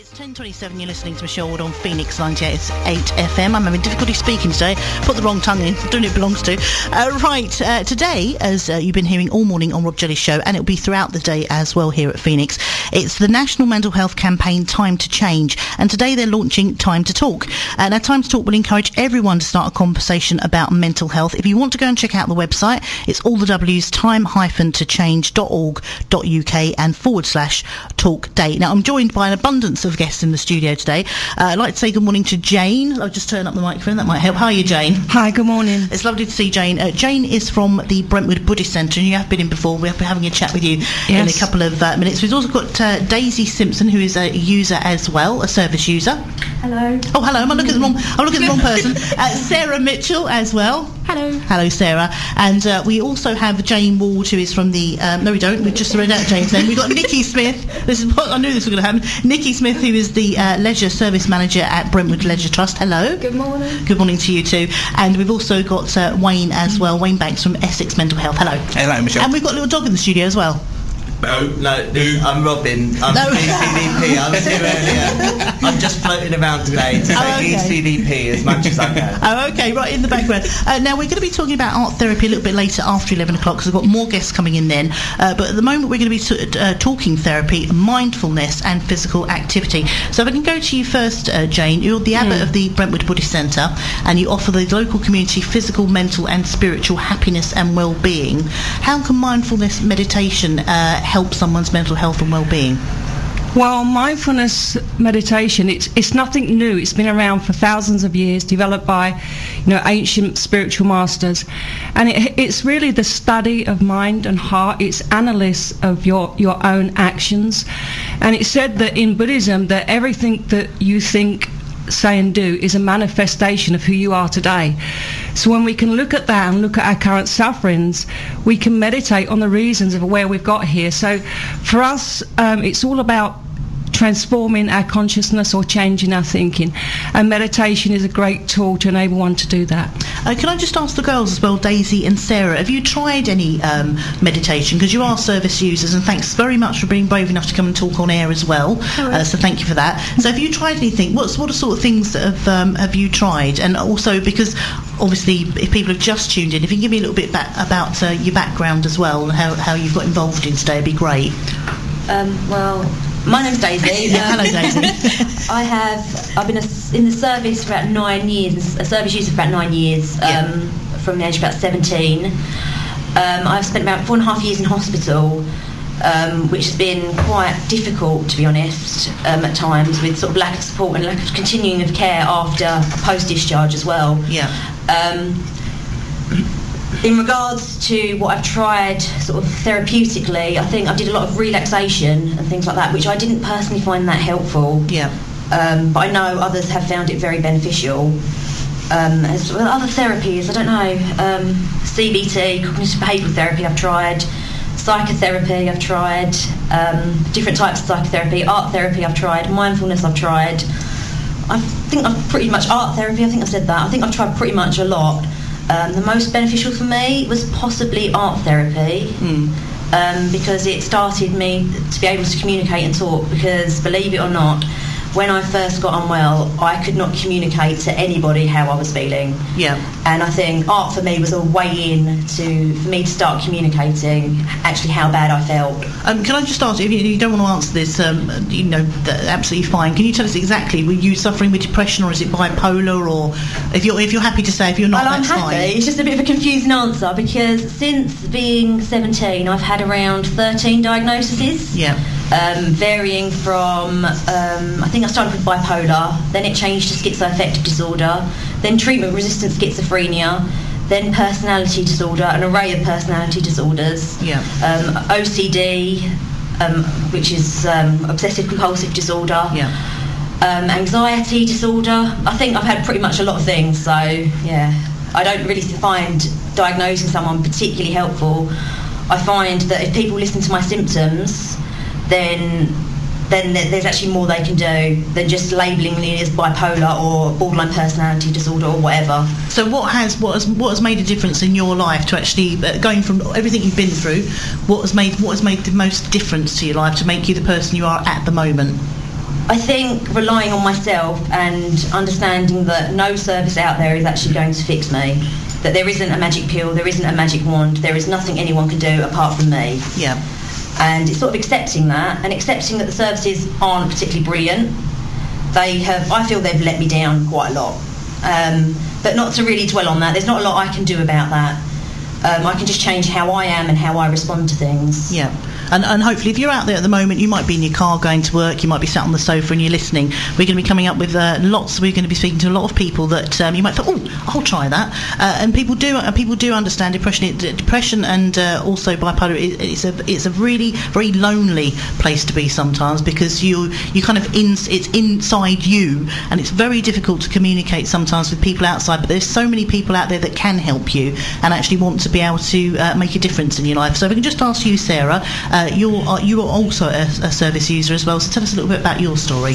It's 10:27. You're listening to Michelle Ward on Phoenix 98 FM. I'm having difficulty speaking today. Put the wrong tongue in. I don't know who it belongs to. Today, as you've been hearing all morning on Rob Jelly's show, and it'll be throughout the day as well here at Phoenix, it's the National Mental Health Campaign Time to Change. And today they're launching Time to Talk. Now, Time to Talk will encourage everyone to start a conversation about mental health. If you want to go and check out the website, it's all the W's, time-to-change.org.uk and /talk date. Now, I'm joined by an abundance of guests in the studio today. I'd like to say good morning to Jane. I'll just turn up the microphone, that might help. How are you, Jane? Hi, good morning. It's lovely to see Jane. Jane is from the Brentwood Buddhist Centre, and you have been in before. We'll be having a chat with you in a couple of minutes. We've also got Daisy Simpson, who is a user as well, a service user. Hello. Oh, hello. I'm looking at the wrong person. Sarah Mitchell as well. Hello. Hello, Sarah. And we also have Jane Ward, who is from the... no, we don't. We just read out Jane's name. We've got Nikki Smith. This is what I knew this was going to happen. Nikki Smith, who is the Leisure Service Manager at Brentwood Leisure Trust. Hello. Good morning. Good morning to you too. And we've also got Wayne as well. Wayne Banks from Essex Mental Health. Hello. Hello, Michelle. And we've got a little dog in the studio as well. No, I'm Robin. I'm ECDP. I was here earlier. I'm just floating around today to say ECDP as much as I can. Oh, okay, right in the background. Now, we're going to be talking about art therapy a little bit later after 11 o'clock, because I've got more guests coming in then. But at the moment, we're going to be talking therapy, mindfulness and physical activity. So if I can go to you first, Jane. You're the abbot of the Brentwood Buddhist Centre, and you offer the local community physical, mental and spiritual happiness and well-being. How can mindfulness meditation help someone's mental health and well-being? Well, mindfulness meditation, it's nothing new. It's been around for thousands of years, developed by, ancient spiritual masters. And it's really the study of mind and heart. It's analysis of your own actions. And it's said that in Buddhism that everything that you think, say and do is a manifestation of who you are today. So when we can look at that and look at our current sufferings, we can meditate on the reasons of where we've got here. So for us, it's all about transforming our consciousness or changing our thinking, and meditation is a great tool to enable one to do that. Can I just ask the girls as well, Daisy and Sarah, have you tried any meditation? Because you are service users, and thanks very much for being brave enough to come and talk on air as well. So thank you for that. So have you tried anything? What sort of things have you tried? And also, because obviously if people have just tuned in, if you can give me a little bit about your background as well and how you've got involved in today, it'd be great. Well, my name's Daisy. Hello, Daisy. I've been in the service for about 9 years, a service user for about 9 years, from the age of about 17. I've spent about 4.5 years in hospital, which has been quite difficult, to be honest, at times, with sort of lack of support and lack of continuing of care after post-discharge as well. Yeah. In regards to what I've tried sort of therapeutically, I think I did a lot of relaxation and things like that, which I didn't personally find that helpful. Yeah. But I know others have found it very beneficial. As well, other therapies, I don't know, CBT, cognitive behavioural therapy I've tried, psychotherapy I've tried, different types of psychotherapy, art therapy I've tried, mindfulness I've tried. I think I've pretty much, art therapy, I think I've said that, I think I've tried pretty much a lot. The most beneficial for me was possibly art therapy, because it started me to be able to communicate and talk, because believe it or not, when I first got unwell, I could not communicate to anybody how I was feeling. Yeah. And I think art for me was a way in for me to start communicating actually how bad I felt. Can I just ask, if you don't want to answer this, absolutely fine. Can you tell us exactly, were you suffering with depression, or is it bipolar, or if you're happy to say, if you're not, well, that's I'm happy. fine. It's just a bit of a confusing answer, because since being 17, I've had around 13 diagnoses. Yeah. Varying from, I think I started with bipolar, then it changed to schizoaffective disorder, then treatment-resistant schizophrenia, then personality disorder, an array of personality disorders, OCD, which is obsessive-compulsive disorder, anxiety disorder. I think I've had pretty much a lot of things, so yeah, I don't really find diagnosing someone particularly helpful. I find that if people listen to my symptoms, then there's actually more they can do than just labelling me as bipolar or borderline personality disorder or whatever. So what has made a difference in your life to actually going from everything you've been through? What has made the most difference to your life to make you the person you are at the moment? I think relying on myself and understanding that no service out there is actually going to fix me, that there isn't a magic pill, there isn't a magic wand, there is nothing anyone can do apart from me. Yeah. And it's sort of accepting that, and accepting that the services aren't particularly brilliant. I feel they've let me down quite a lot. But not to really dwell on that. There's not a lot I can do about that. I can just change how I am and how I respond to things. Yeah. And hopefully, if you're out there at the moment, you might be in your car going to work, you might be sat on the sofa and you're listening. We're going to be coming up with we're going to be speaking to a lot of people that you might think, oh, I'll try that. And people do understand depression and also bipolar. It's a really very lonely place to be sometimes, because you kind of it's inside you, and it's very difficult to communicate sometimes with people outside. But there's so many people out there that can help you and actually want to be able to make a difference in your life. So if we can just ask you, Sarah. You are also a service user as well, so tell us a little bit about your story.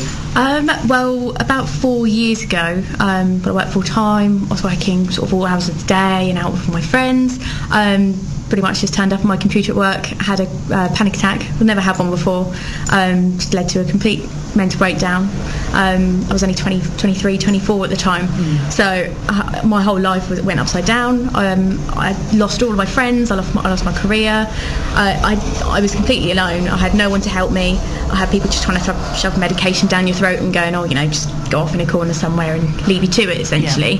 Well, about 4 years ago, I worked full time. I was working sort of all hours of the day and out with my friends. Pretty much just turned up on my computer at work, had a panic attack. I've never had one before. Just led to a complete mental breakdown. I was only 23, 24 at the time. So my whole life went upside down. I lost all of my friends. I lost my career. I was completely alone. I had no one to help me. I had people just trying to shove medication down your throat and going, just go off in a corner somewhere and leave you to it, essentially.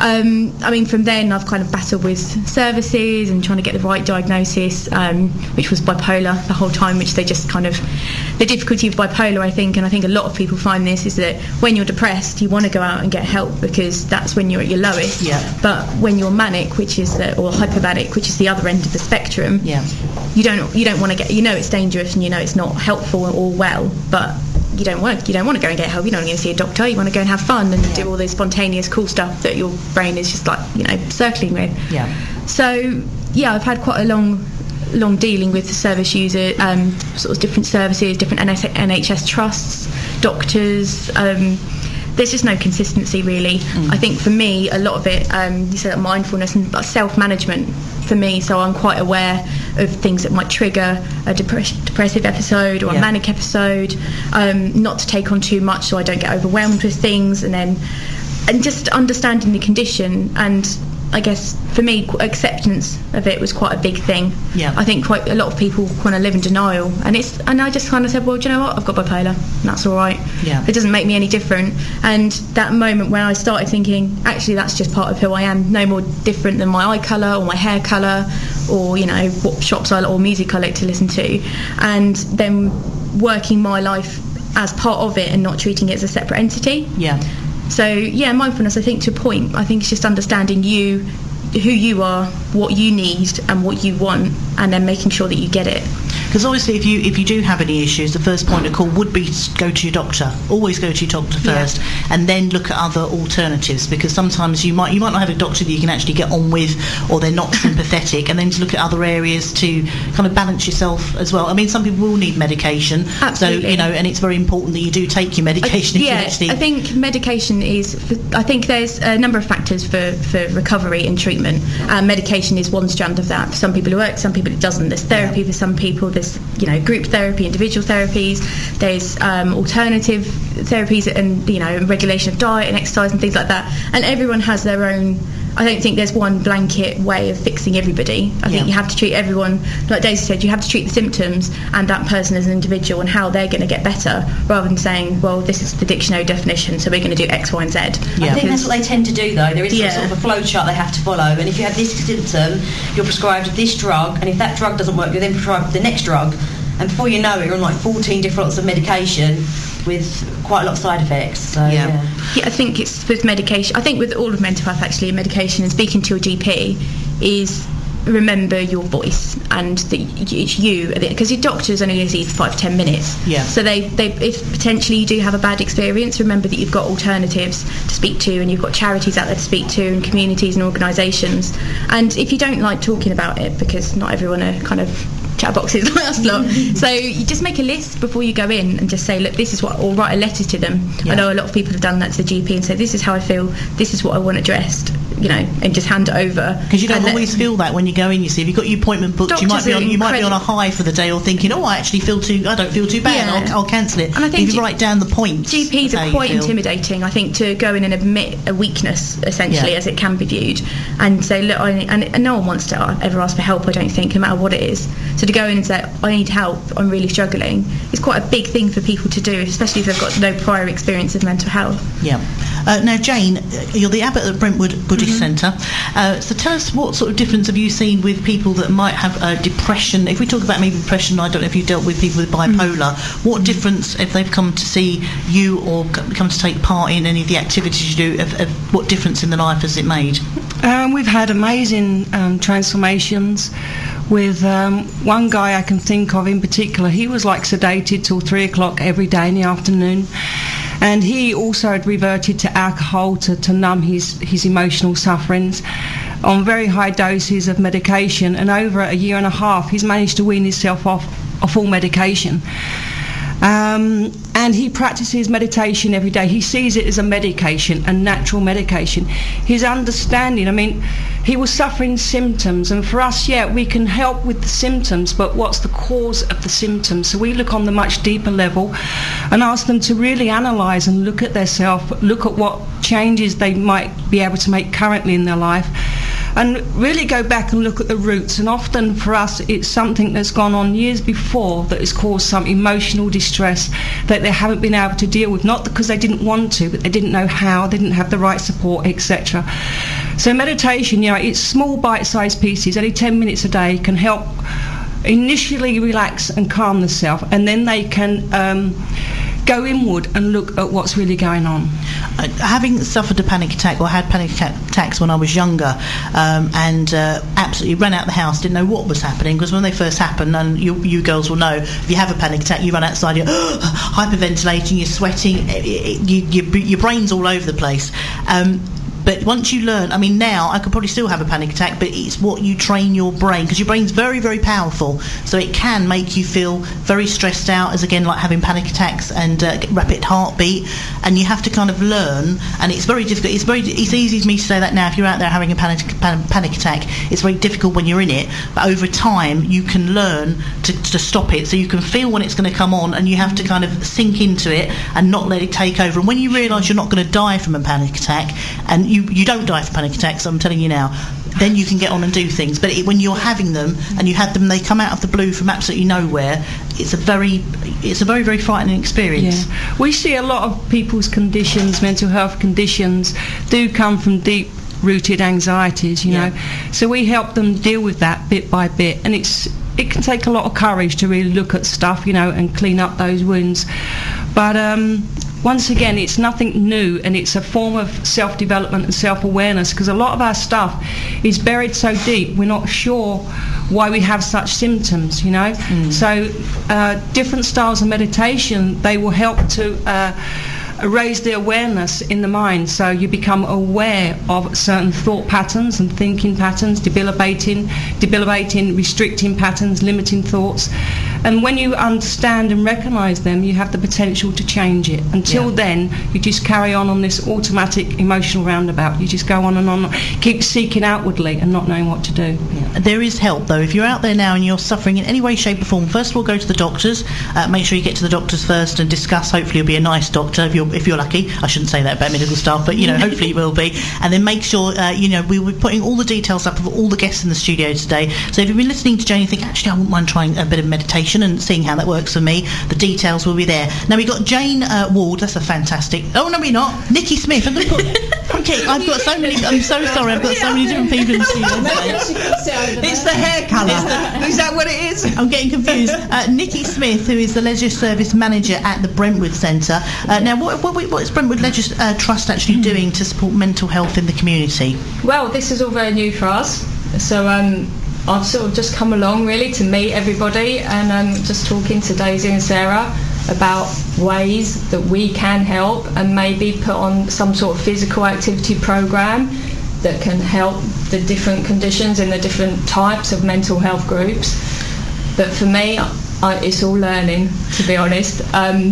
Yeah. From then I've kind of battled with services and trying to get the right diagnosis, which was bipolar the whole time, which they just kind of, the difficulty of bipolar, I think a lot of people find this, is that when you're depressed, you want to go out and get help because that's when you're at your lowest. Yeah. But when you're manic, or hypomanic, which is the other end of the spectrum, you don't want to get, it's dangerous and it's not helpful or well, but you don't want to go and get help. You don't want to go see a doctor. You want to go and have fun and do all the spontaneous cool stuff that your brain is just like circling with. Yeah. So I've had quite a long dealing with the service user, sort of different services, different NHS trusts, doctors. There's just no consistency, really. I think for me, a lot of it, you said mindfulness and self-management for me, so I'm quite aware of things that might trigger a depressive episode or a manic episode, not to take on too much so I don't get overwhelmed with things, and just understanding the condition. And I guess for me, acceptance of it was quite a big thing. Yeah. I think quite a lot of people kind of live in denial, and I just kind of said, well, do you know what? I've got bipolar, and that's all right. Yeah. It doesn't make me any different. And that moment when I started thinking, actually, that's just part of who I am, no more different than my eye colour or my hair colour, or what shops or music I like to listen to, and then working my life as part of it and not treating it as a separate entity. Yeah. So mindfulness, I think, to a point, I think it's just understanding you, who you are, what you need and what you want, and then making sure that you get it. Because obviously if you do have any issues, the first point of call would be to go to your doctor. Always go to your doctor first, and then look at other alternatives, because sometimes you might not have a doctor that you can actually get on with, or they're not sympathetic, and then to look at other areas to kind of balance yourself as well. Some people will need medication. Absolutely. So and it's very important that you do take your medication. I think medication I think there's a number of factors for recovery and treatment. Medication is one strand of that. For some people it works, some people it doesn't. There's therapy for some people. There's group therapy, individual therapies. There's alternative therapies and regulation of diet and exercise and things like that. And everyone has their own. I don't think there's one blanket way of fixing everybody. I think you have to treat everyone, like Daisy said, you have to treat the symptoms and that person as an individual and how they're going to get better, rather than saying, well, this is the dictionary definition, so we're going to do X, Y and Z. I think that's what they tend to do, though. There is sort of a flow chart they have to follow, and if you have this symptom, you're prescribed this drug, and if that drug doesn't work, you're then prescribed the next drug, and before you know it, you're on like 14 different lots of medication with quite a lot of side effects. So, I think it's with medication. I think with all of mental health, actually, medication and speaking to your GP is remember your voice and that it's you, because your doctor's only going to see you for 5 to 10 minutes. Yeah. So they if potentially you do have a bad experience, remember that you've got alternatives to speak to, and you've got charities out there to speak to, and communities and organisations. And if you don't like talking about it, because not everyone are kind of chatterboxes like us lot, so you just make a list before you go in and just say, look, this is what, or write a letter to them. I know a lot of people have done that to the GP and say, this is how I feel, this is what I want addressed, and just hand it over. Because you don't always feel that when you go in. You see, if you've got your appointment booked, you might be on a high for the day, or thinking, I don't feel too bad. I'll cancel it. And I think if you write down the points, GPs are quite intimidating. I think to go in and admit a weakness, essentially, as it can be viewed, and say, look, and no one wants to ever ask for help. I don't think, no matter what it is. So to go in and say, I need help, I'm really struggling, is quite a big thing for people to do, especially if they've got no prior experience of mental health. Yeah. Now, Jane, you're the abbot at Brentwood Buddhist Centre. So tell us, what sort of difference have you seen with people that might have depression? If we talk about maybe depression, I don't know if you've dealt with people with bipolar. What difference, if they've come to see you or come to take part in any of the activities you do, what difference in their life has it made? We've had amazing transformations with one guy I can think of in particular. He was like sedated till 3 o'clock every day in the afternoon. And he also had reverted to alcohol to numb his emotional sufferings on very high doses of medication. And over a year and a half, he's managed to wean himself off all medication. And he practices meditation every day. He sees it as a medication, a natural medication. His understanding, he was suffering symptoms, and for us, we can help with the symptoms, but what's the cause of the symptoms? So we look on the much deeper level and ask them to really analyse and look at themselves, look at what changes they might be able to make currently in their life, and really go back and look at the roots. And often for us, it's something that's gone on years before that has caused some emotional distress that they haven't been able to deal with, not because they didn't want to, but they didn't know how, they didn't have the right support, etc. So meditation, it's small bite-sized pieces, only 10 minutes a day, can help initially relax and calm the self, and then they can go inward and look at what's really going on. Having suffered a panic attack, or had panic attacks when I was younger, and absolutely ran out the house, didn't know what was happening, because when they first happen, and you girls will know, if you have a panic attack, you run outside, you're hyperventilating, you're sweating, your brain's all over the place. But once you learn, now I could probably still have a panic attack, but it's what you train your brain, because your brain's very, very powerful. So it can make you feel very stressed out, as again, like having panic attacks and rapid heartbeat. And you have to kind of learn, and it's very difficult. It's easy for me to say that now. If you're out there having a panic attack, it's very difficult when you're in it. But over time, you can learn to stop it. So you can feel when it's going to come on, and you have to kind of sink into it and not let it take over. And when you realise you're not going to die from a panic attack, and you don't die from panic attacks, I'm telling you now, then you can get on and do things. But when you're having them, and you had them, they come out of the blue from absolutely nowhere, it's a very, very frightening experience. Yeah. We see a lot of people's conditions, mental health conditions, do come from deep-rooted anxieties, you know. So we help them deal with that bit by bit, and it can take a lot of courage to really look at stuff, and clean up those wounds. But once again, it's nothing new, and it's a form of self-development and self-awareness, because a lot of our stuff is buried so deep, we're not sure why we have such symptoms, So different styles of meditation, they will help to raise the awareness in the mind, so you become aware of certain thought patterns and thinking patterns, debilitating, restricting patterns, limiting thoughts. And when you understand and recognise them, you have the potential to change it. Until then, you just carry on this automatic emotional roundabout. You just go on and on, keep seeking outwardly and not knowing what to do. Yeah. There is help, though. If you're out there now and you're suffering in any way, shape or form, first of all, go to the doctors. Make sure you get to the doctors first and discuss. Hopefully you'll be a nice doctor if you're lucky. I shouldn't say that about medical staff, but hopefully you will be. And then make sure we will be putting all the details up of all the guests in the studio today. So if you've been listening to Jane and think, actually I wouldn't mind trying a bit of meditation and seeing how that works for me, the details will be there. Now we've got Jane Ward. That's a fantastic. Oh no, we're not. Nikki Smith. I've got so many. I'm so sorry. I've got so many different people in the studio today. It's the hair colour. Is that what it is? I'm getting confused. Nikki Smith, who is the Leisure Service Manager at the Brentwood Centre. Now, what is Brentwood Leisure Trust actually doing to support mental health in the community? Well, this is all very new for us. So I've sort of just come along really to meet everybody, and just talking to Daisy and Sarah about ways that we can help, and maybe put on some sort of physical activity program that can help the different conditions and the different types of mental health groups. But for me, it's all learning, to be honest.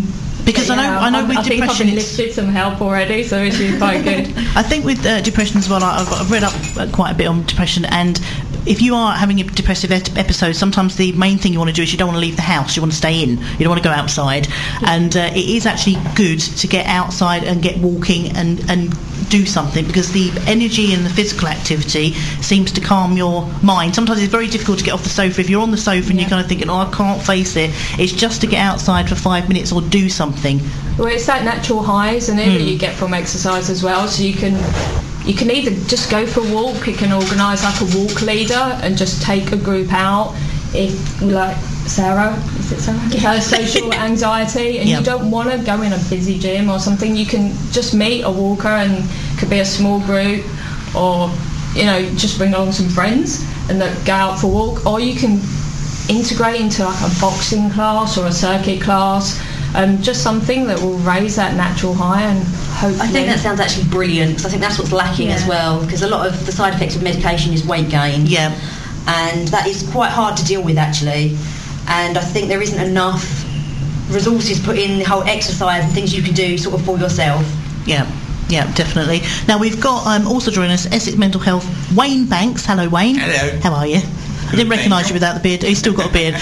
Because I know with I think depression, I've enlisted some help already, so it's been quite good. I think with depression as well, I've read up quite a bit on depression, and if you are having a depressive episode, sometimes the main thing you want to do is you don't want to leave the house, you want to stay in, you don't want to go outside, and it is actually good to get outside and get walking and do something, because the energy and the physical activity seems to calm your mind. Sometimes it's very difficult to get off the sofa. If you're on the sofa and you're kind of thinking, I can't face it, it's just to get outside for 5 minutes or do something. Well, it's that natural high, isn't it, that you get from exercise as well. So you can either just go for a walk, you can organise like a walk leader and just take a group out. If, like Sarah, is it Sarah? Has social anxiety and you don't want to go in a busy gym or something, you can just meet a walker, and it could be a small group, or just bring along some friends and go out for a walk, or you can integrate into like a boxing class or a circuit class. Just something that will raise that natural high, and hopefully... I think that sounds actually brilliant, because I think that's what's lacking as well, because a lot of the side effects of medication is weight gain. Yeah. And that is quite hard to deal with, actually. And I think there isn't enough resources put in the whole exercise and things you can do sort of for yourself. Yeah, definitely. Now we've got also joining us Essex Mental Health, Wayne Banks. Hello, Wayne. Hello. How are you? I didn't recognise you without the beard. He's still got a beard.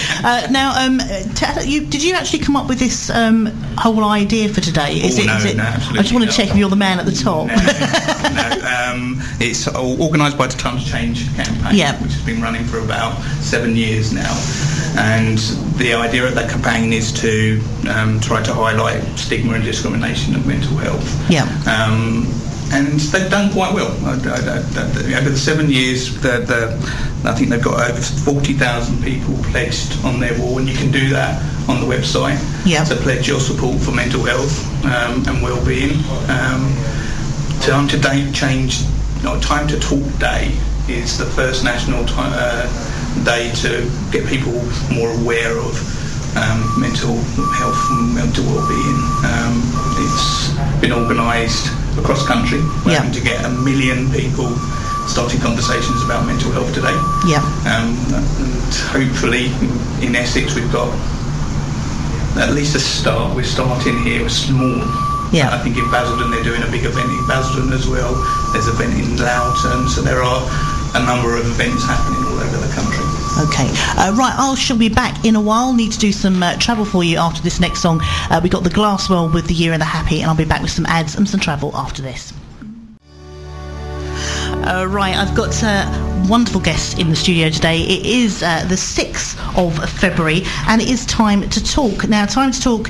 Did you actually come up with this whole idea for today? No, absolutely. I just want to check if you're the man at the top. No. It's organised by the Times Change campaign, which has been running for about 7 years now. And the idea of that campaign is to try to highlight stigma and discrimination of mental health. Yeah. And they've done quite well. Over the 7 years, I think they've got over 40,000 people pledged on their wall, and you can do that on the website. Yeah. So pledge your support for mental health and well-being. Time to Time to Talk Day is the first national day to get people more aware of mental health and mental well-being. It's been organised across country. We're hoping to get 1 million people starting conversations about mental health today. Yeah. And hopefully in Essex we've got at least a start. We're starting here with small. Yeah. I think in Basildon they're doing a big event in Basildon as well. There's an event in Loughton, so there are a number of events happening all over the country. Okay, right, I shall be back in a while. Need to do some travel for you after this next song. We got the Glasswell with The Year and the Happy, and I'll be back with some ads and some travel after this. Right, I've got wonderful guests in the studio today. It is the 6th of February, and it is Time to Talk. Now, Time to Talk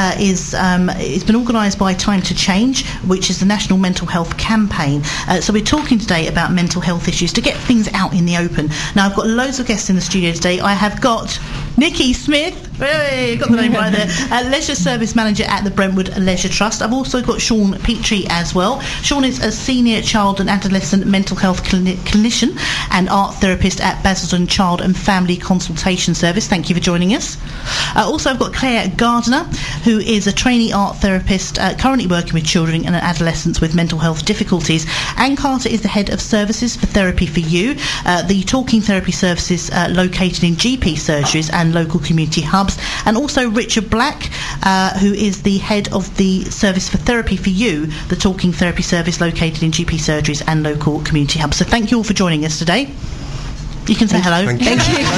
it's been organised by Time to Change, which is the National Mental Health Campaign. So we're talking today about mental health issues to get things out in the open. Now, I've got loads of guests in the studio today. I have got Nikki Smith, hey, got the name right there, Leisure Service Manager at the Brentwood Leisure Trust. I've also got Sean Petrie as well. Sean is a Senior Child and Adolescent Mental Health Clinician and Art Therapist at Basildon Child and Family Consultation Service. Thank you for joining us. Also, I've got Claire Gardner, who is a trainee art therapist currently working with children and adolescents with mental health difficulties. Anne Carter is the Head of Services for Therapy for You, the talking therapy services located in GP surgeries and local community hubs. And also Richard Black, who is the Head of the Service for Therapy for You, the talking therapy service located in GP surgeries and local community hubs. So thank you all for joining us today. You can say hello. Thank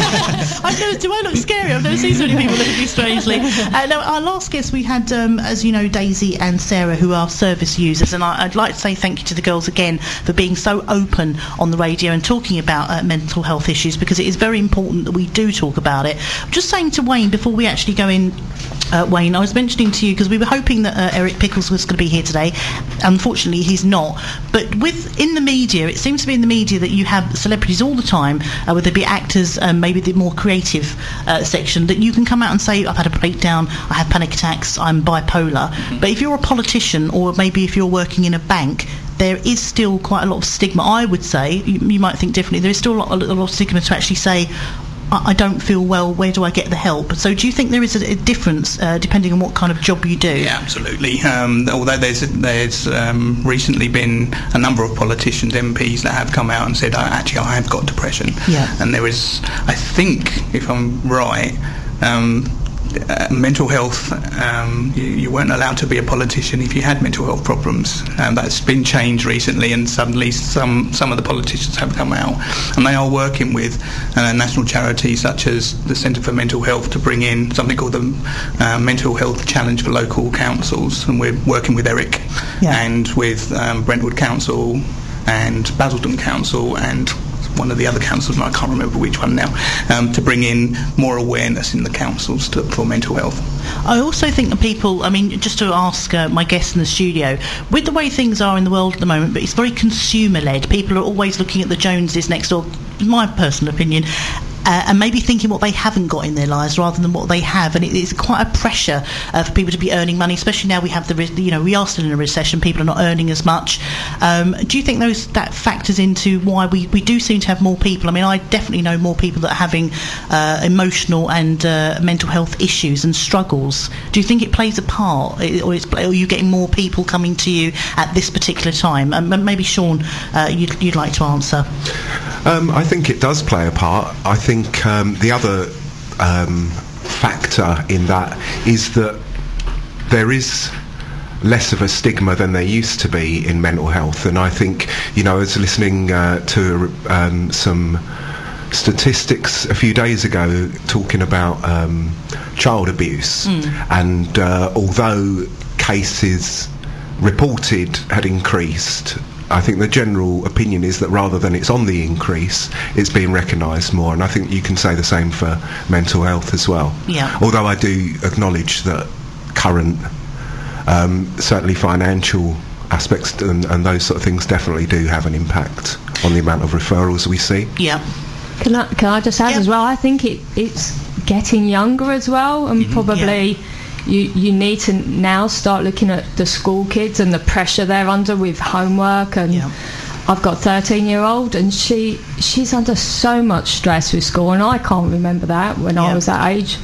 you. Do I look scary? I've never seen so many people look at me strangely. Now, our last guest, we had, as you know, Daisy and Sarah, who are service users, and I'd like to say thank you to the girls again for being so open on the radio and talking about mental health issues, because it is very important that we do talk about it. I'm just saying to Wayne, before we actually go in, Wayne, I was mentioning to you, because we were hoping that Eric Pickles was going to be here today. Unfortunately, he's not. But in the media, it seems to be in the media that you have celebrities all the time, whether it be actors, maybe the more creative section, that you can come out and say, I've had a breakdown, I have panic attacks, I'm bipolar. Mm-hmm. But if you're a politician, or maybe if you're working in a bank, there is still quite a lot of stigma. I would say, you might think differently, there is still a lot of stigma to actually say, I don't feel well, where do I get the help? So do you think there is a difference depending on what kind of job you do? Yeah, absolutely. Although there's recently been a number of politicians, MPs, that have come out and said, actually, I have got depression. Yeah. And there is, I think, if I'm right, mental health, you weren't allowed to be a politician if you had mental health problems. That's been changed recently, and suddenly some of the politicians have come out, and they are working with national charities such as the Centre for Mental Health to bring in something called the Mental Health Challenge for local councils, and we're working with Eric and with Brentwood Council and Basildon Council and one of the other councils, and I can't remember which one now, to bring in more awareness in the councils for mental health. I also think that people, I mean, just to ask my guests in the studio, with the way things are in the world at the moment, but it's very consumer-led, people are always looking at the Joneses next door, in my personal opinion, and maybe thinking what they haven't got in their lives rather than what they have, and it's quite a pressure for people to be earning money, especially now we have we are still in a recession, people are not earning as much. Do you think that factors into why we do seem to have more people? I mean, I definitely know more people that are having emotional and mental health issues and struggles. Do you think it plays a part, or are you getting more people coming to you at this particular time? Maybe Sean, you'd like to answer. I think it does play a part. I think the other factor in that is that there is less of a stigma than there used to be in mental health, and I think, I was listening to some statistics a few days ago talking about child abuse, and although cases reported had increased, I think the general opinion is that rather than it's on the increase, it's being recognised more, and I think you can say the same for mental health as well. Yeah. Although I do acknowledge that current, certainly financial aspects and those sort of things definitely do have an impact on the amount of referrals we see. Yeah. Can I just add as well? I think it's getting younger as well, and probably. Yeah. You need to now start looking at the school kids and the pressure they're under with homework, and I've got a 13-year-old and she's under so much stress with school, and I can't remember that when I was that age.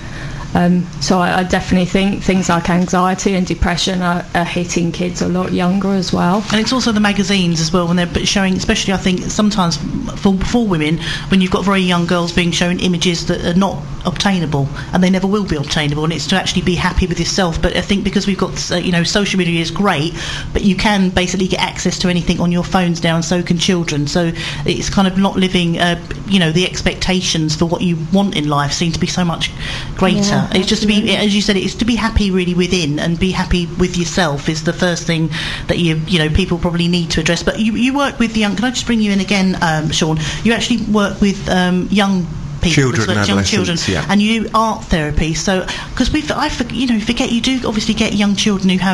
So I definitely think things like anxiety and depression are hitting kids a lot younger as well. And it's also the magazines as well, when they're showing, especially I think sometimes for women, when you've got very young girls being shown images that are not obtainable, and they never will be obtainable, and it's to actually be happy with yourself. But I think because we've got, social media is great, but you can basically get access to anything on your phones now, and so can children. So it's kind of not living, the expectations for what you want in life seem to be so much greater. Yeah. It's just to be, as you said, it's to be happy really within, and be happy with yourself is the first thing that people probably need to address. But you work with young. Can I just bring you in again, Sean? You actually work with young people, young children, and you do art therapy. So, because forget you do obviously get young children who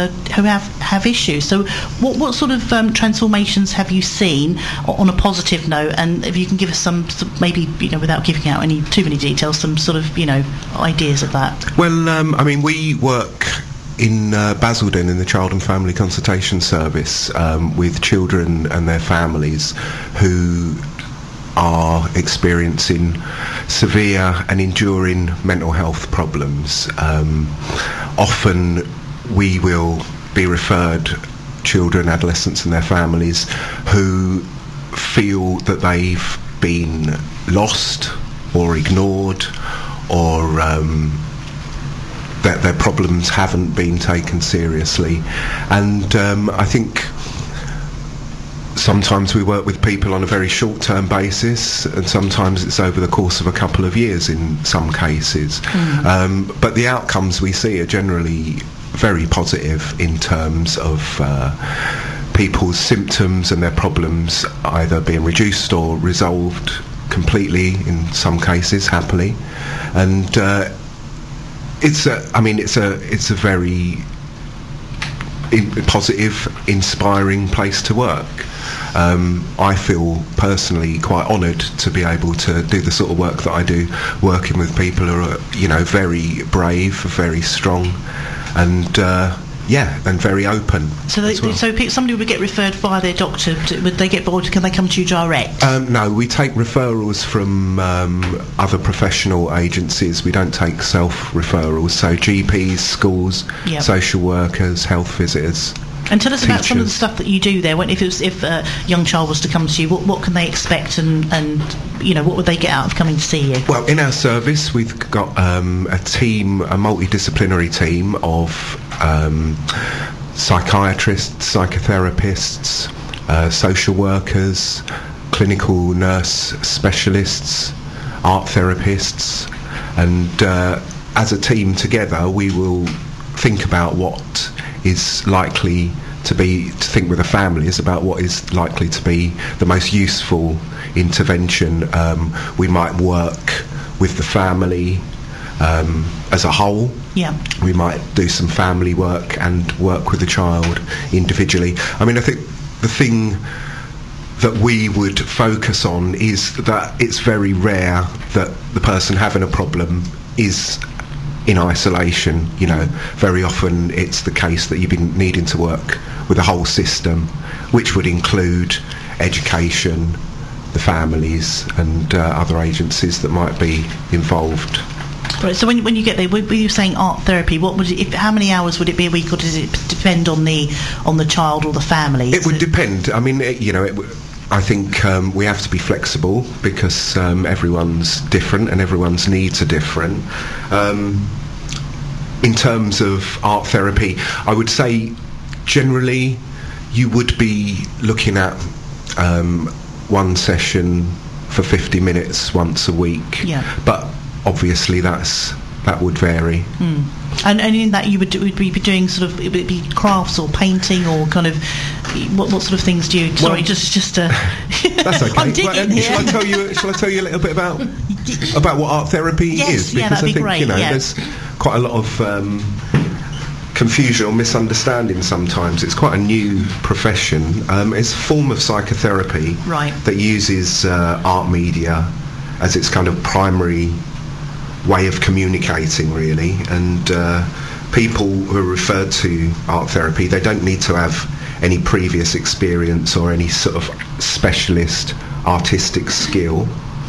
have issues. So, what sort of transformations have you seen on a positive note? And if you can give us some maybe without giving out any too many details, some sort of ideas of that. Well, we work in Basildon in the Child and Family Consultation Service with children and their families who are experiencing severe and enduring mental health problems. Often we will be referred children, adolescents and their families who feel that they've been lost or ignored, or that their problems haven't been taken seriously. And I think sometimes we work with people on a very short-term basis, and sometimes it's over the course of a couple of years in some cases. But the outcomes we see are generally very positive in terms of people's symptoms and their problems either being reduced or resolved completely, in some cases happily. And it's a very positive, inspiring place to work. I feel personally quite honoured to be able to do the sort of work that I do, working with people who are, very brave, very strong, and and very open. So, somebody would get referred via their doctor. Would they get bored? Can they come to you direct? No, we take referrals from other professional agencies. We don't take self-referrals. So GPs, schools, social workers, health visitors. And tell us about some of the stuff that you do there. If a young child was to come to you, what can they expect, and what would they get out of coming to see you? Well, in our service, we've got a multidisciplinary team of psychiatrists, psychotherapists, social workers, clinical nurse specialists, art therapists, and as a team together we will think about what is likely to think with the families about what is likely to be the most useful intervention. We might work with the family as a whole. Yeah. We might do some family work and work with the child individually. I mean, I think the thing that we would focus on is that it's very rare that the person having a problem is in isolation. Very often it's the case that you've been needing to work with the whole system, which would include education, the families, and other agencies that might be involved. Right. So when you get there, were you saying art therapy? What would how many hours would it be a week, or does it depend on the child or the family? It would depend. I mean, I think we have to be flexible because everyone's different and everyone's needs are different. In terms of art therapy, I would say generally you would be looking at one session for 50 minutes once a week. Yeah. But obviously that would vary. And in that you would be doing sort of, it would be crafts or painting or kind of what sort of things do you? Well, sorry, just that's okay. I'm digging here. Shall I tell you a little bit about what art therapy is? Because I think great, there's quite a lot of confusion or misunderstanding sometimes. It's quite a new profession. It's a form of psychotherapy that uses art media as its kind of primary way of communicating, really. And people who are referred to art therapy, they don't need to have any previous experience or any sort of specialist artistic skill.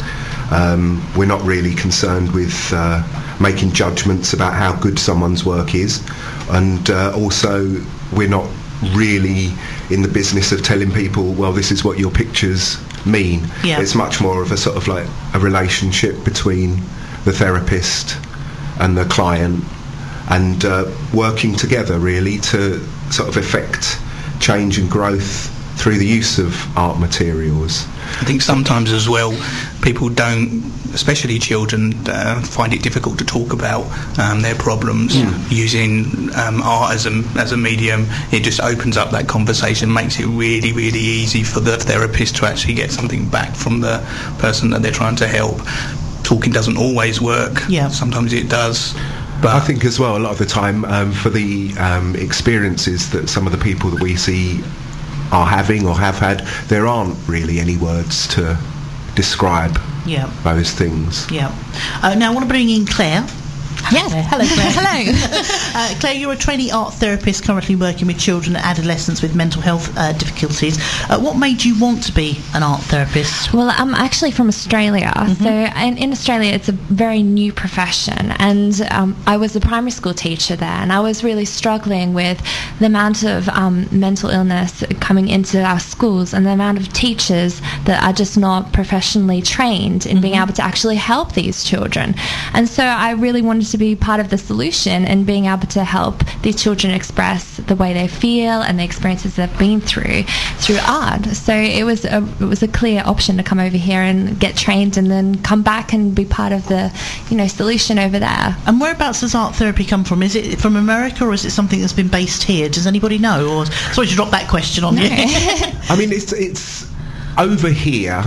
We're not really concerned with making judgments about how good someone's work is, and also we're not really in the business of telling people, well, this is what your pictures mean. Yeah. It's much more of a sort of like a relationship between the therapist and the client, and working together really to sort of effect change and growth through the use of art materials. I think sometimes as well people don't, especially children, find it difficult to talk about their problems. Using art as a medium, it just opens up that conversation, makes it really, really easy for the therapist to actually get something back from the person that they're trying to help. Talking doesn't always work. Sometimes it does. But I think as well, a lot of the time, for the experiences that some of the people that we see are having or have had, there aren't really any words to describe those things. Now I want to bring in Claire. Yes. Hello, Claire. Hello. Claire, you're a trainee art therapist currently working with children and adolescents with mental health difficulties. What made you want to be an art therapist? Well, I'm actually from Australia. So in Australia, it's a very new profession. And I was a primary school teacher there, and I was really struggling with the amount of mental illness coming into our schools and the amount of teachers that are just not professionally trained in being able to actually help these children. And so I really wanted to be part of the solution and being able to help these children express the way they feel and the experiences they've been through art. So it was a clear option to come over here and get trained and then come back and be part of the solution over there. And whereabouts does art therapy come from? Is it from America or is it something that's been based here? Does anybody know? Or sorry to drop that question on you. I mean, it's over here.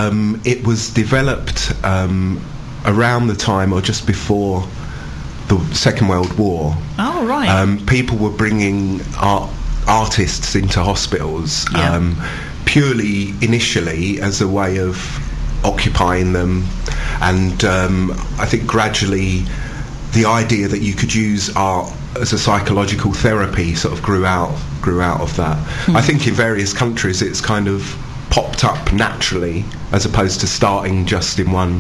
It was developed around the time or just before the Second World War. Oh, right. People were bringing artists into hospitals purely initially as a way of occupying them, and I think gradually the idea that you could use art as a psychological therapy sort of grew out of that. I think in various countries it's kind of popped up naturally as opposed to starting just in one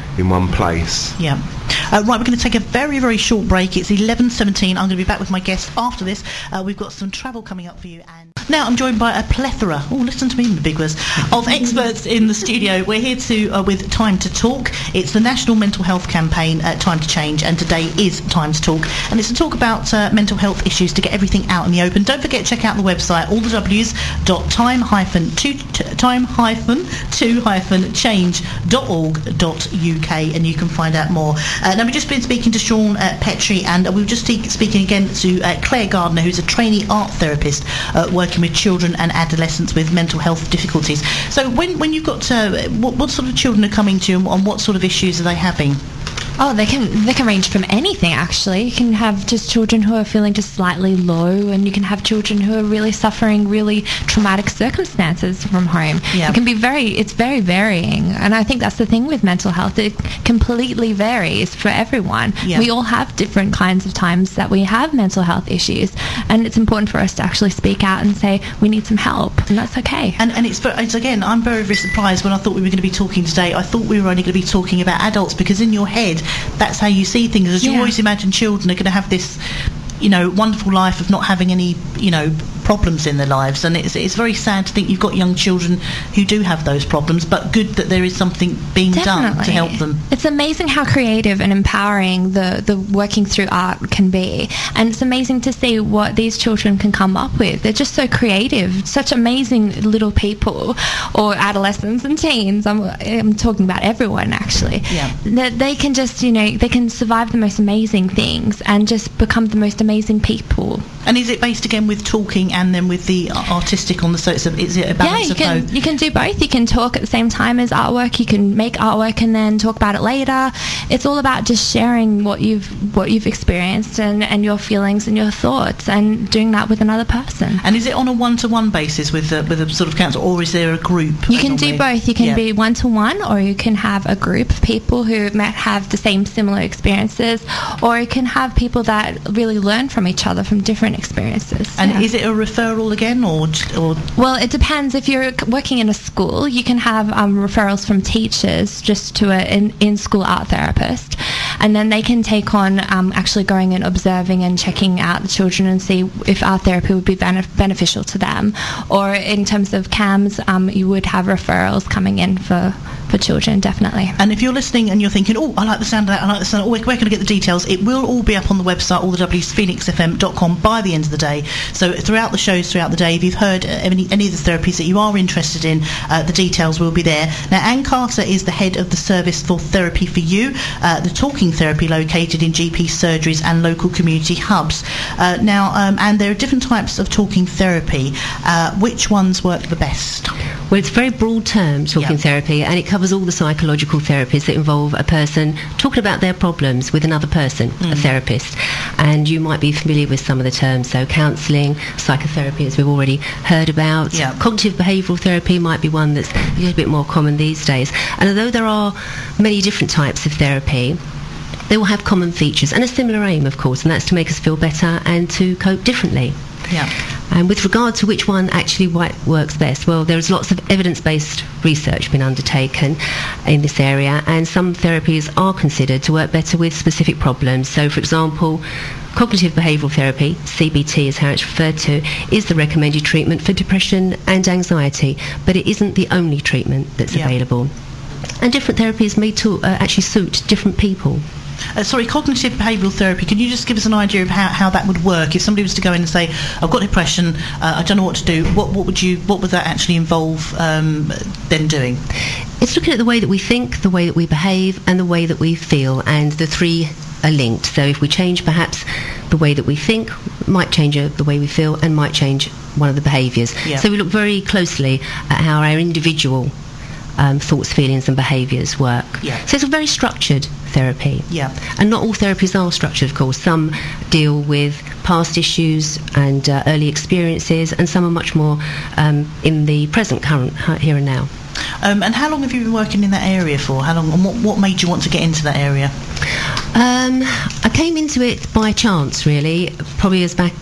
place. Right, we're going to take a very, very short break. It's 11:17. I'm going to be back with my guest after this. We've got some travel coming up for you. And Now I'm joined by a plethora, listen to me in the big words, of experts in the studio. We're here with Time to Talk. It's the National Mental Health Campaign, Time to Change, and today is Time to Talk. And it's to talk about mental health issues, to get everything out in the open. Don't forget to check out the website, allthews.time-to-change.org.uk, and you can find out more. Now, we've just been speaking to Sean Petrie, and we've just speaking again to Claire Gardner, who's a trainee art therapist working with children and adolescents with mental health difficulties. So when you've got what sort of children are coming to you, and what sort of issues are they having? Oh, they can range from anything, actually. You can have just children who are feeling just slightly low, and you can have children who are really suffering really traumatic circumstances from home. Yeah. It's very varying, and I think that's the thing with mental health. It completely varies for everyone. Yeah. We all have different kinds of times that we have mental health issues, and it's important for us to actually speak out and say we need some help, and that's okay. And it's again, I'm very, very surprised when I thought we were going to be talking today. I thought we were only going to be talking about adults, because in your head, that's how you see things. As you always imagine children are going to have this, wonderful life of not having any, problems in their lives, and it's very sad to think you've got young children who do have those problems, but good that there is something being done to help them. It's amazing how creative and empowering the working through art can be, and it's amazing to see what these children can come up with. They're just so creative, such amazing little people, or adolescents and teens. I'm talking about everyone, actually. Yeah. That they can just, they can survive the most amazing things and just become the most amazing people. And is it based again with talking and then with the artistic on the side? So is it a balance of both? You can do both. You can talk at the same time as artwork. You can make artwork and then talk about it later. It's all about just sharing what you've experienced and your feelings and your thoughts, and doing that with another person. And is it on a one-to-one basis with a sort of counsellor, or is there a group? You can do both. You can be one-to-one, or you can have a group of people who might have the same similar experiences, or you can have people that really learn from each other from different experiences. And is it a referral again, or? Well, it depends. If you're working in a school, you can have referrals from teachers just to an in-school art therapist, and then they can take on actually going and observing and checking out the children and see if art therapy would be beneficial to them. Or in terms of CAMS, you would have referrals coming in for children, definitely. And if you're listening and you're thinking, I like the sound of that, I like the sound, where can I get the details? It will all be up on the website, allthewsphoenixfm.com, by the end of the day. So throughout the shows, throughout the day, if you've heard any of the therapies that you are interested in, the details will be there. Now, Anne Carter is the head of the Service for Therapy for You, the talking therapy located in GP surgeries and local community hubs. And there are different types of talking therapy. Which ones work the best? Well, it's a very broad term, talking therapy, and it covers all the psychological therapies that involve a person talking about their problems with another person, a therapist. And you might be familiar with some of the terms, so counselling, psychotherapy, as we've already heard about. Cognitive behavioural therapy might be one that's a little bit more common these days. And although there are many different types of therapy, they will have common features and a similar aim, of course, and that's to make us feel better and to cope differently. And with regard to which one actually works best, well, there is lots of evidence-based research been undertaken in this area, and some therapies are considered to work better with specific problems. So, for example, cognitive behavioural therapy, CBT is how it's referred to, is the recommended treatment for depression and anxiety, but it isn't the only treatment that's available. And different therapies may actually suit different people. Cognitive behavioural therapy, can you just give us an idea of how that would work? If somebody was to go in and say, I've got depression, I don't know what to do, what would that actually involve them doing? It's looking at the way that we think, the way that we behave, and the way that we feel, and the three are linked. So if we change perhaps the way that we think, might change the way we feel, and might change one of the behaviours. So we look very closely at how our individual thoughts, feelings and behaviours work. So it's a very structured therapy. And not all therapies are structured, of course. Some deal with past issues and early experiences, and some are much more in the present, current, here and now. And how long have you been working in that area for? How long, and what made you want to get into that area? I came into it by chance, really. Probably as back,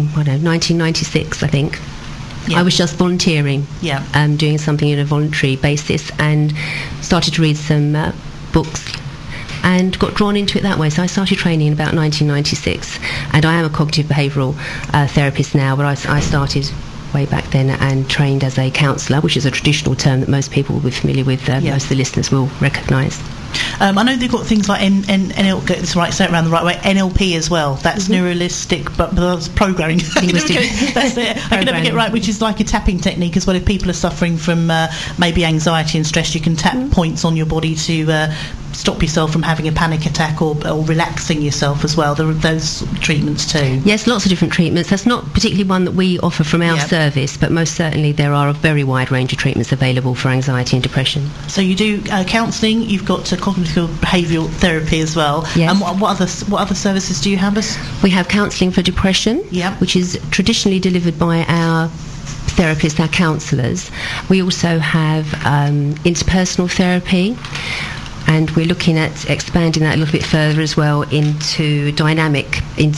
1996, I think. I was just volunteering, doing something on a voluntary basis, and started to read some books and got drawn into it that way. So I started training in about 1996, and I am a cognitive behavioural therapist now, but I started way back then and trained as a counsellor, which is a traditional term that most people will be familiar with, most of the listeners will recognise. I know they've got things like get this right, say it around the right way, NLP as well. That's neuralistic, but that's programming. That's it. I can never get right, which is like a tapping technique as well. If people are suffering from maybe anxiety and stress, you can tap points on your body to stop yourself from having a panic attack or relaxing yourself as well. There are those treatments too. Yes, lots of different treatments. That's not particularly one that we offer from our service, but most certainly there are a very wide range of treatments available for anxiety and depression. So you do counselling, you've got cognitive behavioural therapy as well. Yes. And what other services do you have? We have counselling for depression, which is traditionally delivered by our therapists, our counsellors. We also have interpersonal therapy, and we're looking at expanding that a little bit further as well into dynamic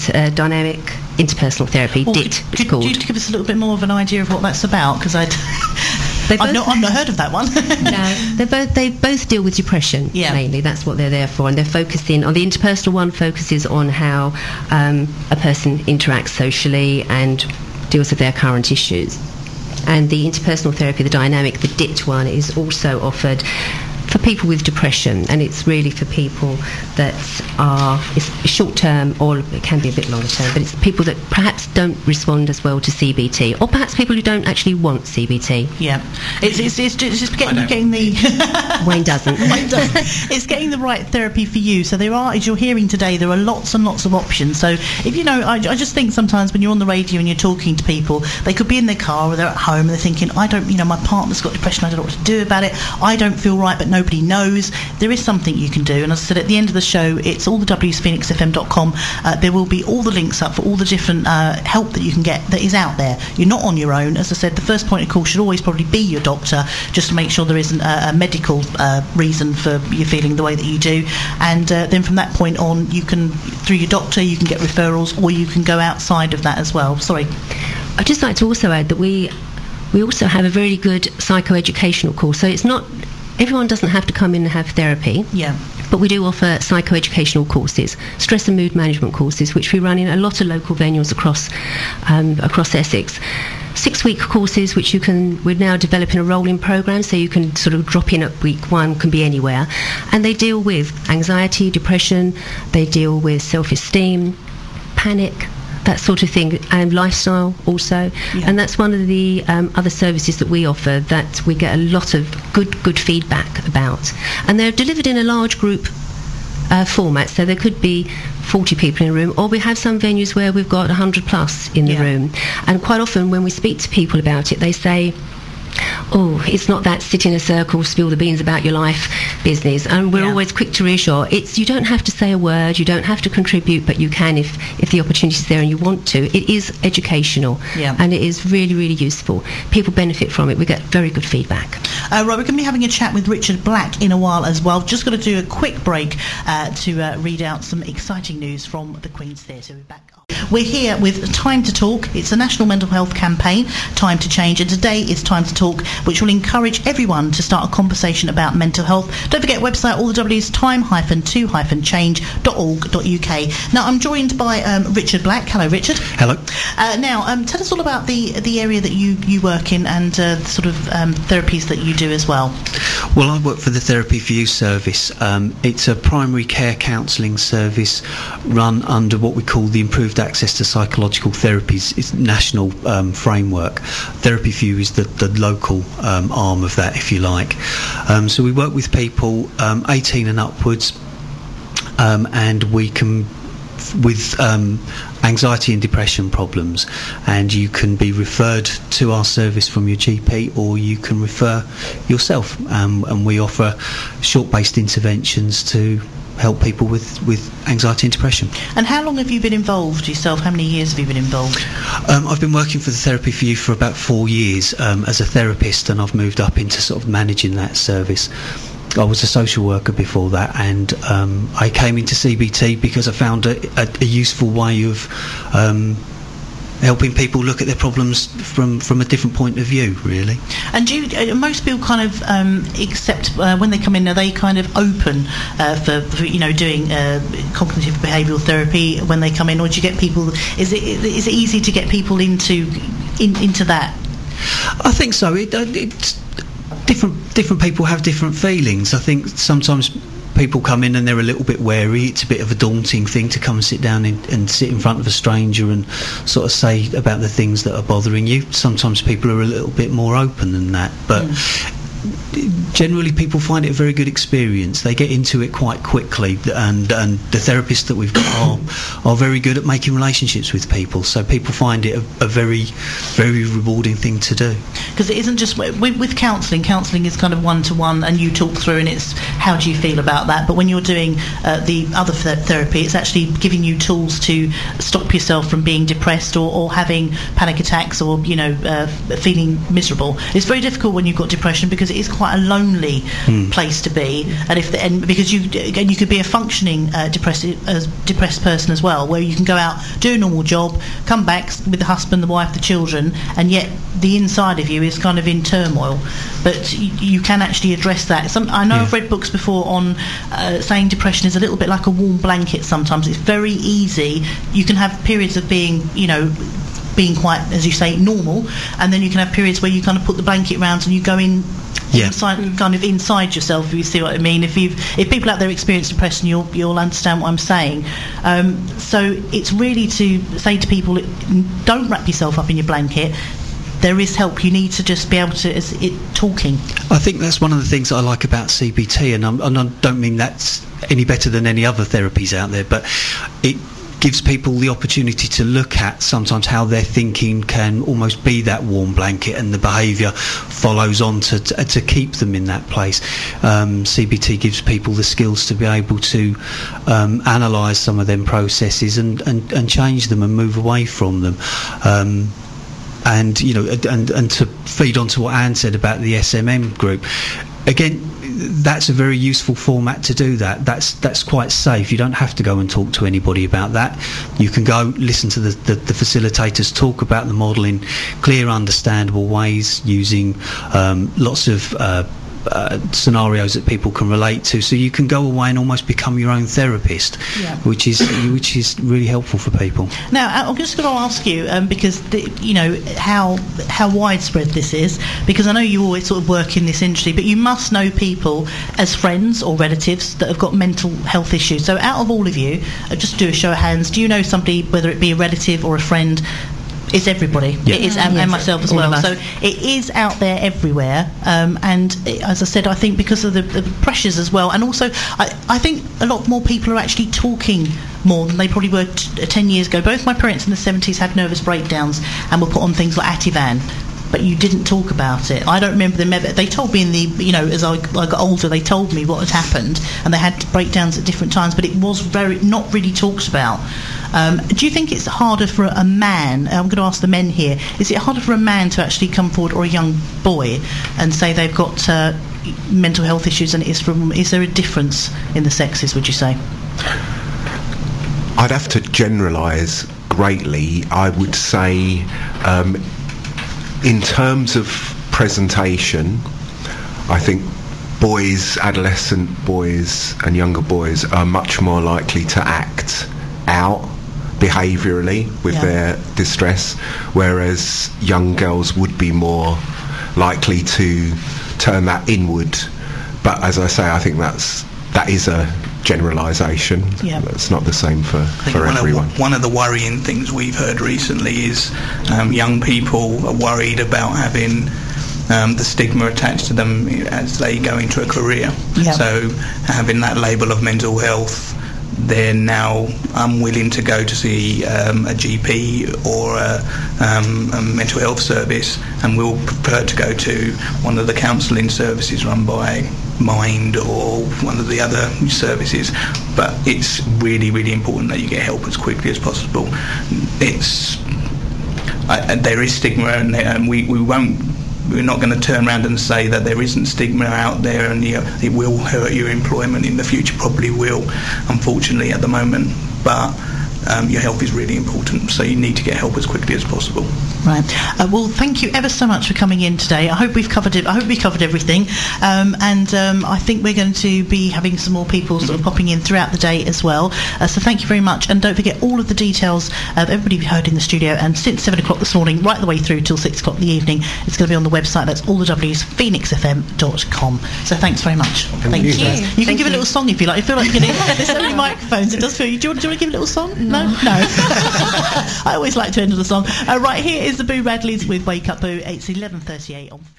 interpersonal therapy, DIT it's called. Could you give us a little bit more of an idea of what that's about? Because I've not heard of that one. No, they both deal with depression mainly. That's what they're there for, and they're focusing on the interpersonal one. Focuses on how a person interacts socially and deals with their current issues. And the interpersonal therapy, the dynamic, the DIT one, is also offered for people with depression, and it's really for people that it's short term, or it can be a bit longer term, but it's people that perhaps don't respond as well to CBT, or perhaps people who don't actually want CBT. Yeah, it's just getting the Wayne doesn't. It's getting the right therapy for you. So there are, as you're hearing today, there are lots and lots of options. So if I just think sometimes when you're on the radio and you're talking to people, they could be in their car or they're at home and they're thinking, my partner's got depression, I don't know what to do about it, I don't feel right, but nobody knows. There is something you can do, and as I said at the end of the show, it's all the wsphoenixfm.com. There will be all the links up for all the different help that you can get that is out there. You're not on your own. As I said, the first point of call should always probably be your doctor, just to make sure there isn't a medical reason for you feeling the way that you do, and then from that point on, you can, through your doctor, you can get referrals, or you can go outside of that as well. Sorry, I'd just like to also add that we also have a very good psychoeducational course. So it's not, everyone doesn't have to come in and have therapy. Yeah. But we do offer psychoeducational courses, stress and mood management courses, which we run in a lot of local venues across Essex. 6-week courses, which we're now developing a rolling programme, so you can sort of drop in at week 1, can be anywhere. And they deal with anxiety, depression, they deal with self-esteem, panic, that sort of thing, and lifestyle also. And that's one of the other services that we offer that we get a lot of good feedback about. And they're delivered in a large group format, so there could be 40 people in a room, or we have some venues where we've got 100 plus in the room. And quite often when we speak to people about it, they say, oh, it's not that sit in a circle, spill the beans about your life business. And we're always quick to reassure. You don't have to say a word, you don't have to contribute, but you can if the opportunity is there and you want to. It is educational, and it is really, really useful. People benefit from it. We get very good feedback. Right, we're going to be having a chat with Richard Black in a while as well. Just got to do a quick break to read out some exciting news from the Queen's Theatre. We're back. We're here with Time to Talk. It's a national mental health campaign, Time to Change, and today is Time to Talk, which will encourage everyone to start a conversation about mental health. Don't forget website, all the W's, time-to-change.org.uk. Now, I'm joined by Richard Black. Hello, Richard. Hello. Now, tell us all about the area that you work in and sort of therapies that you do as well. Well, I work for the Therapy for You service. It's a primary care counselling service run under what we call the Improved Access to Psychological Therapies. It's national framework. Therapy for You is the local arm of that, if you like. So we work with people 18 and upwards, and we can with anxiety and depression problems, and you can be referred to our service from your GP, or you can refer yourself, and we offer short-based interventions to help people with anxiety and depression. And how long have you been involved yourself? How many years have you been involved? I've been working for the Therapy for You for about 4 years as a therapist, and I've moved up into sort of managing that service. I was a social worker before that, and I came into CBT because I found a useful way of helping people look at their problems from a different point of view, really. And do you, most people kind of accept when they come in, are they kind of open for doing cognitive behavioural therapy when they come in, or do you get people? Is it easy to get people into into that? I think so. It's different people have different feelings. I think sometimes people come in and they're a little bit wary. It's a bit of a daunting thing to come and sit down and sit in front of a stranger and sort of say about the things that are bothering you. Sometimes people are a little bit more open than that, but generally people find it a very good experience. They get into it quite quickly, and the therapists that we've got are very good at making relationships with people, so people find it a very, very rewarding thing to do. Because it isn't just with counselling is kind of one-to-one, and you talk through and it's how do you feel about that, but when you're doing the other therapy, it's actually giving you tools to stop yourself from being depressed or having panic attacks or feeling miserable. It's very difficult when you've got depression because it is quite a lonely place to be, and because you could be a functioning depressed person as well, where you can go out, do a normal job, come back with the husband, the wife, the children, and yet the inside of you is kind of in turmoil. But you can actually address that. I know I've read books before on saying depression is a little bit like a warm blanket. Sometimes it's very easy. You can have periods of being quite, as you say, normal, and then you can have periods where you kind of put the blanket around and you go in inside yourself, if you see what I mean. If people out there experience depression, you'll understand what I'm saying. So it's really to say to people, don't wrap yourself up in your blanket. There is help. You need to just be able to talking. I think that's one of the things I like about CBT, and I don't mean that's any better than any other therapies out there, but it gives people the opportunity to look at sometimes how their thinking can almost be that warm blanket, and the behaviour follows on to keep them in that place. CBT gives people the skills to be able to analyse some of them processes and change them and move away from them. And to feed on to what Anne said about the SMM group, again, that's a very useful format to do that. That's quite safe. You don't have to go and talk to anybody about that. You can go listen to the facilitators talk about the model in clear, understandable ways, using lots of scenarios that people can relate to, so you can go away and almost become your own therapist, which is really helpful for people. Now, I'm just going to ask you, because how widespread this is, because I know you always sort of work in this industry, but you must know people as friends or relatives that have got mental health issues. So out of all of you, just do a show of hands, do you know somebody, whether it be a relative or a friend? It's everybody. It is, and myself as well. So it is out there everywhere. And as I said, I think because of the pressures as well, and also I think a lot more people are actually talking more than they probably were 10 years ago. Both my parents in the 70s had nervous breakdowns and were put on things like Ativan. But you didn't talk about it. I don't remember them ever. They told me as I got older, they told me what had happened, and they had breakdowns at different times, but it was not really talked about. Do you think it's harder for a man, I'm going to ask the men here, is it harder for a man to actually come forward, or a young boy, and say they've got mental health issues than it is for a woman? Is there a difference in the sexes, would you say? I'd have to generalise greatly. I would say in terms of presentation, I think adolescent boys and younger boys are much more likely to act out behaviourally with their distress, whereas young girls would be more likely to turn that inward. But as I say, I think that is a generalisation. It's not the same for everyone. One of the worrying things we've heard recently is young people are worried about having the stigma attached to them as they go into a career. So having that label of mental health, they're now unwilling to go to see a GP or a mental health service, and will prefer to go to one of the counselling services run by Mind or one of the other services. But it's really, really important that you get help as quickly as possible. There is stigma, and we're not going to turn around and say that there isn't stigma out there, and it will hurt your employment in the future. Probably will, unfortunately, at the moment. But your health is really important, so you need to get help as quickly as possible. Right. Well, thank you ever so much for coming in today. I hope we've covered it. I hope we covered everything. I think we're going to be having some more people sort of popping in throughout the day as well. So thank you very much. And don't forget all of the details of everybody you've heard in the studio. And since 7 o'clock this morning, right the way through till 6 o'clock in the evening, it's going to be on the website. That's all the W's, phoenixfm.com. So thanks very much. Thank you. You can give a little song if you like. I feel like you can. There's so many microphones. It does feel. Do you want to give a little song? No. I always like to end with a song. Right, here is the Boo Radleys with Wake Up Boo. It's 11:38 on.